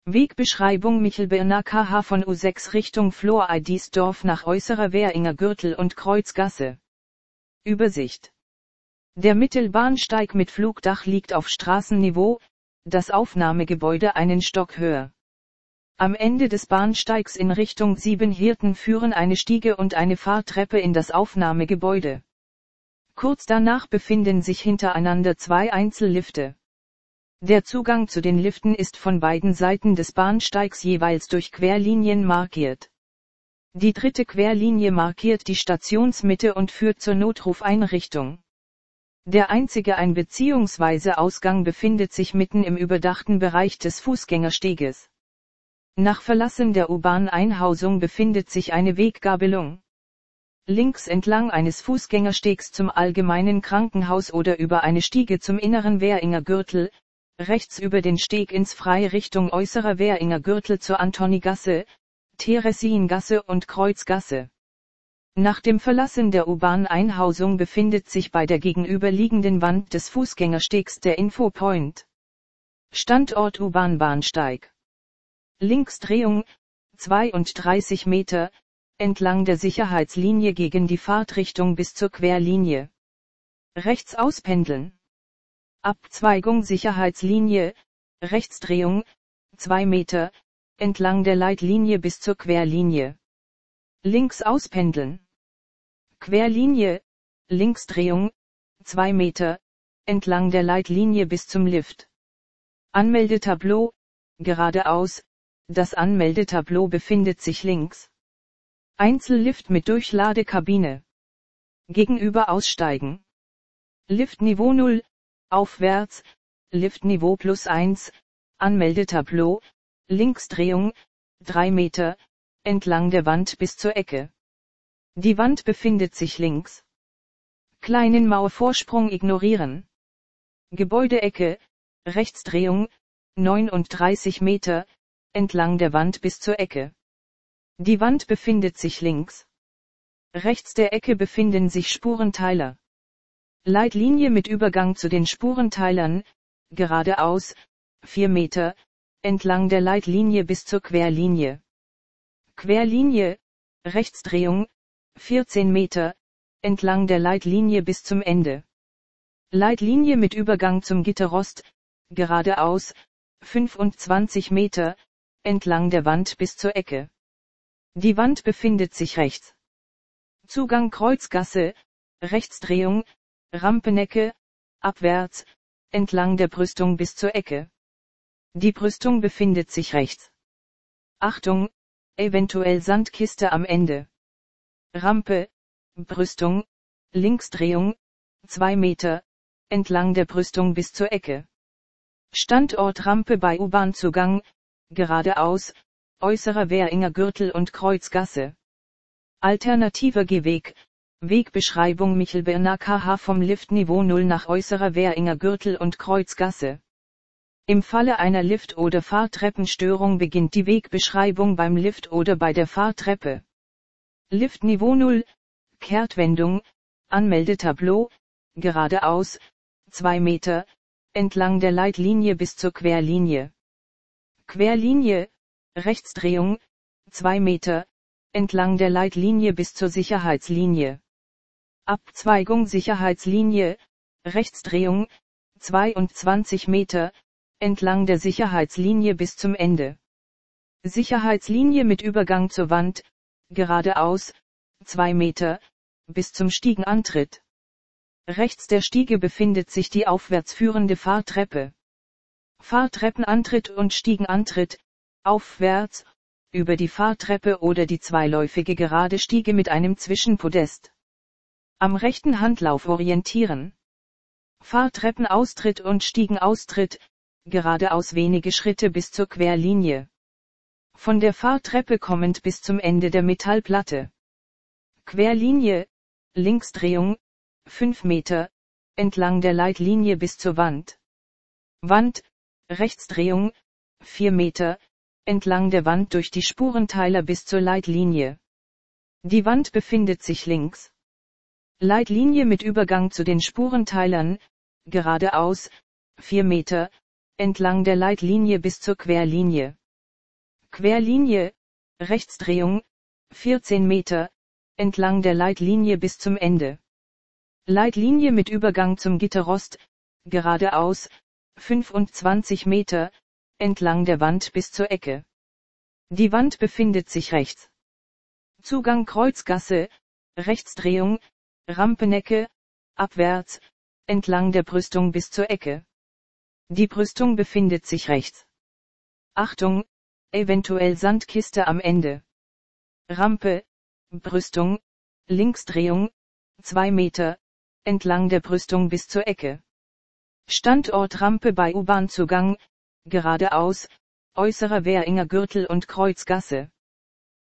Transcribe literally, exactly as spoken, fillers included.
Wegbeschreibung Michelberner K H von U sechs Richtung Flor-Eidisdorf nach Äußerer Währinger Gürtel und Kreuzgasse. Übersicht. Der Mittelbahnsteig mit Flugdach liegt auf Straßenniveau, das Aufnahmegebäude einen Stock höher. Am Ende des Bahnsteigs in Richtung Siebenhirten führen eine Stiege und eine Fahrtreppe in das Aufnahmegebäude. Kurz danach befinden sich hintereinander zwei Einzellifte. Der Zugang zu den Liften ist von beiden Seiten des Bahnsteigs jeweils durch Querlinien markiert. Die dritte Querlinie markiert die Stationsmitte und führt zur Notrufeinrichtung. Der einzige Ein- bzw. Ausgang befindet sich mitten im überdachten Bereich des Fußgängersteges. Nach Verlassen der U-Bahn-Einhausung befindet sich eine Weggabelung. Links entlang eines Fußgängerstegs zum Allgemeinen Krankenhaus oder über eine Stiege zum Inneren Währinger Gürtel, rechts über den Steg ins Freie Richtung Äußerer Währinger Gürtel zur Antonigasse, Theresiengasse und Kreuzgasse. Nach dem Verlassen der U-Bahn-Einhausung befindet sich bei der gegenüberliegenden Wand des Fußgängerstegs der Infopoint. Standort U-Bahn-Bahnsteig. Linksdrehung, zweiunddreißig Meter, entlang der Sicherheitslinie gegen die Fahrtrichtung bis zur Querlinie. Rechts auspendeln. Abzweigung Sicherheitslinie, Rechtsdrehung, zwei Meter, entlang der Leitlinie bis zur Querlinie. Links auspendeln. Querlinie, Linksdrehung, zwei Meter, entlang der Leitlinie bis zum Lift. Anmeldetableau, geradeaus, das Anmeldetableau befindet sich links. Einzellift mit Durchladekabine. Gegenüber aussteigen. Liftniveau null, aufwärts, Liftniveau plus eins, Anmeldetableau, Linksdrehung, drei Meter, entlang der Wand bis zur Ecke. Die Wand befindet sich links. Kleinen Mauervorsprung ignorieren. Gebäudeecke, Rechtsdrehung, neununddreißig Meter, entlang der Wand bis zur Ecke. Die Wand befindet sich links. Rechts der Ecke befinden sich Spurenteiler. Leitlinie mit Übergang zu den Spurenteilern, geradeaus, vier Meter, entlang der Leitlinie bis zur Querlinie. Querlinie, Rechtsdrehung, vierzehn Meter, entlang der Leitlinie bis zum Ende. Leitlinie mit Übergang zum Gitterrost, geradeaus, fünfundzwanzig Meter, entlang der Wand bis zur Ecke. Die Wand befindet sich rechts. Zugang Kreuzgasse, Rechtsdrehung, Rampenecke, abwärts, entlang der Brüstung bis zur Ecke. Die Brüstung befindet sich rechts. Achtung, eventuell Sandkiste am Ende. Rampe, Brüstung, Linksdrehung, zwei Meter, entlang der Brüstung bis zur Ecke. Standort Rampe bei U-Bahn-Zugang, geradeaus, Äußerer Währinger Gürtel und Kreuzgasse. Alternativer Gehweg, Wegbeschreibung Michelberner K H vom Liftniveau null nach Äußerer Währinger Gürtel und Kreuzgasse. Im Falle einer Lift- oder Fahrtreppenstörung beginnt die Wegbeschreibung beim Lift oder bei der Fahrtreppe. Liftniveau null, Kehrtwendung, Anmeldetableau, geradeaus, zwei Meter, entlang der Leitlinie bis zur Querlinie. Querlinie, Rechtsdrehung, zwei Meter, entlang der Leitlinie bis zur Sicherheitslinie. Abzweigung Sicherheitslinie, Rechtsdrehung, zweiundzwanzig Meter, entlang der Sicherheitslinie bis zum Ende. Sicherheitslinie mit Übergang zur Wand, geradeaus, zwei Meter, bis zum Stiegenantritt. Rechts der Stiege befindet sich die aufwärts führende Fahrtreppe. Fahrtreppenantritt und Stiegenantritt, aufwärts, über die Fahrtreppe oder die zweiläufige gerade Stiege mit einem Zwischenpodest. Am rechten Handlauf orientieren. Fahrtreppenaustritt und Stiegenaustritt, geradeaus wenige Schritte bis zur Querlinie. Von der Fahrtreppe kommend bis zum Ende der Metallplatte. Querlinie, Linksdrehung, fünf Meter, entlang der Leitlinie bis zur Wand. Wand, Rechtsdrehung, vier Meter, entlang der Wand durch die Spurenteiler bis zur Leitlinie. Die Wand befindet sich links. Leitlinie mit Übergang zu den Spurenteilern, geradeaus, vier Meter, entlang der Leitlinie bis zur Querlinie. Querlinie, Rechtsdrehung, vierzehn Meter, entlang der Leitlinie bis zum Ende. Leitlinie mit Übergang zum Gitterrost, geradeaus, fünfundzwanzig Meter, entlang der Wand bis zur Ecke. Die Wand befindet sich rechts. Zugang Kreuzgasse, Rechtsdrehung, Rampenecke, abwärts, entlang der Brüstung bis zur Ecke. Die Brüstung befindet sich rechts. Achtung, eventuell Sandkiste am Ende. Rampe, Brüstung, Linksdrehung, zwei Meter, entlang der Brüstung bis zur Ecke. Standort Rampe bei U-Bahn-Zugang, geradeaus, äußerer Währinger Gürtel und Kreuzgasse.